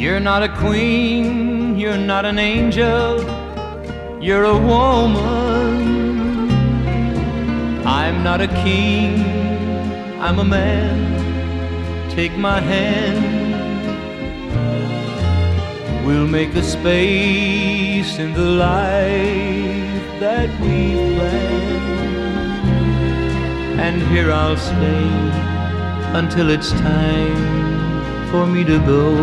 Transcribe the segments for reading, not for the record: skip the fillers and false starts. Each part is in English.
You're not a queen, you're not an angel, you're a woman. I'm not a king, I'm a man. Take my hand. We'll make a space in the life that we've planned, and here I'll stay until it's time for me to go.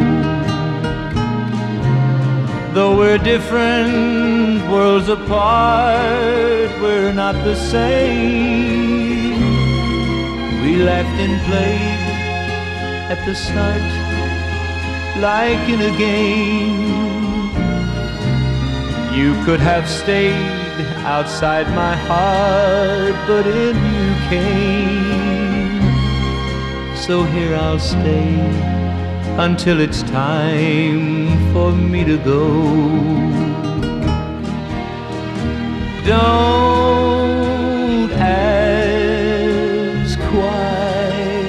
Though we're different worlds apart, we're not the same. We laughed and played at the start like in a game. You could have stayed outside my heart, but in you came. So here I'll stay until it's time for me to go. Don't ask why.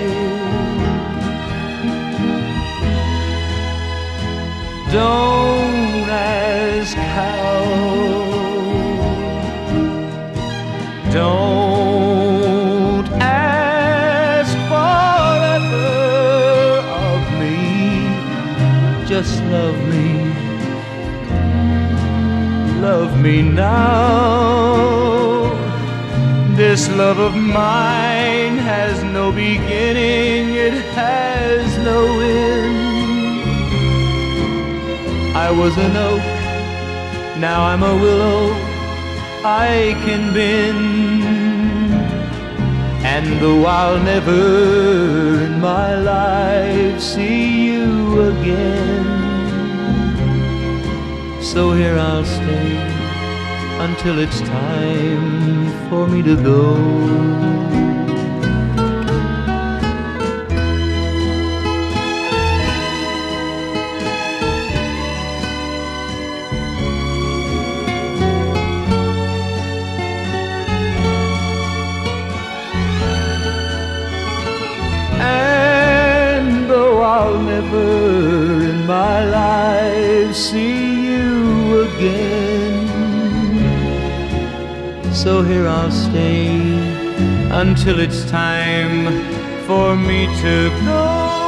Don't ask how. Don't ask forever of me. Just love me. Love me now. This love of mine has no beginning, it has no end. I was an oak, now I'm a willow I can bend. And though I'll never in my life see you again, so here I'll stay until it's time for me to go. And though I'll never in my life see you again, so here I'll stay until it's time for me to go.